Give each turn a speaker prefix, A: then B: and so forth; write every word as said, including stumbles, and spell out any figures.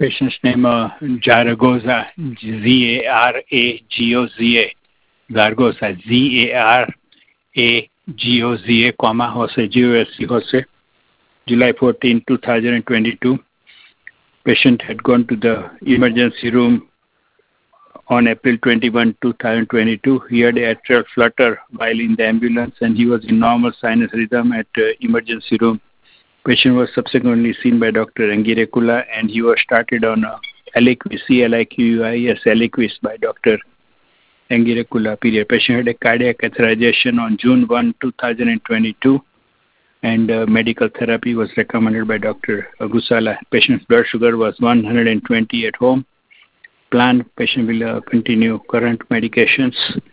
A: Patient's name uh, Zaragoza, Z A R A G O Z A, Zaragoza, Z A R A G O Z A, comma, Jose, G O S C, Jose, July fourteenth, two thousand twenty-two. Patient had gone to the emergency room on April twenty-first, two thousand twenty-two. He had a atrial flutter while in the ambulance and he was in normal sinus rhythm at uh, emergency room. Patient was subsequently seen by Doctor Angirekula and he was started on uh, Eliquis, C L I Q U I S, Eliquis by Doctor Angirekula. Period. Patient had a cardiac catheterization on June first, two thousand twenty-two and uh, medical therapy was recommended by Doctor Agusala. Patient's blood sugar was one hundred twenty at home. Plan patient will uh, continue current medications.